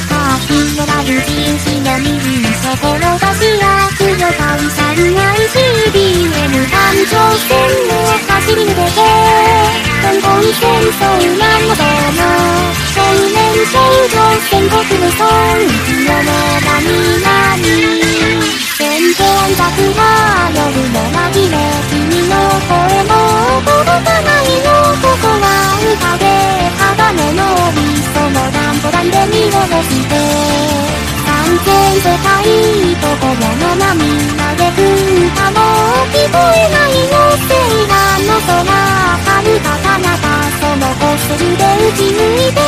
か広がる人種の右そこの橋悪女会社る ICBM 環状線を走り抜けて香港戦争なんのその少年少女戦国無双色の何々戦闘爆破夜の紛れ君の声も届かないよここは歌で鋼のみそのダンボダンで見下して全世界ところの波嘆く歌も聞こえないよセイラの空遥か彼方そのコスルで打ち抜いて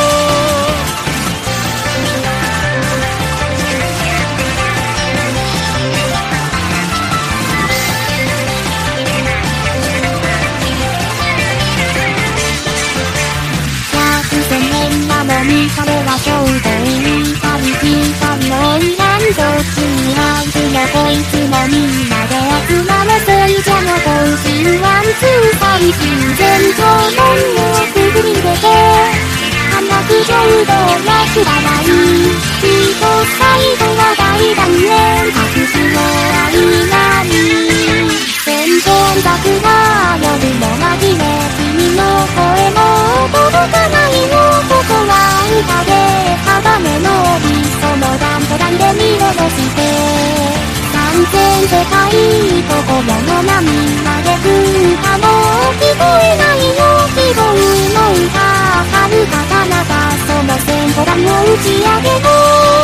100年なのに彼は衝動に旅光のイランドつにあいつのこいつもみんなで集まれ聖者の行進ワンツー最終全長門をくぐり抜けて花く浄土やくらないきっと最後は大団円拍手の間に戦闘爆破夜の紛れ君の声も届かないよここは歌で鋼のみそのダンボダンで見下ろして全世界ところの波嘆く歌も聞こえないよ希望の歌遥か彼方その戦闘弾を打ち上げろ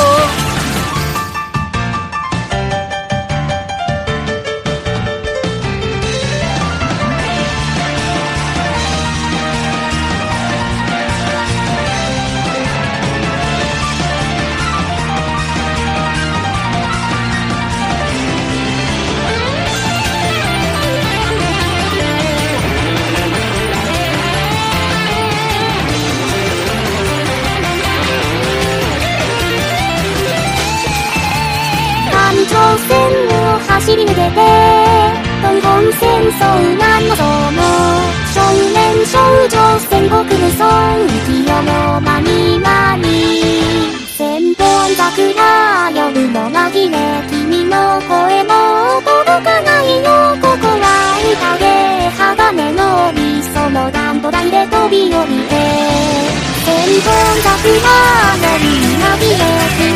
環状線を走り抜けて香港戦争なんのその少年少女戦国無双浮世の間に間に戦闘爆破夜の紛れ君の声も届かないよここは歌で鋼のみそのダンボダンで飛び降りて戦闘爆破夜に紛れ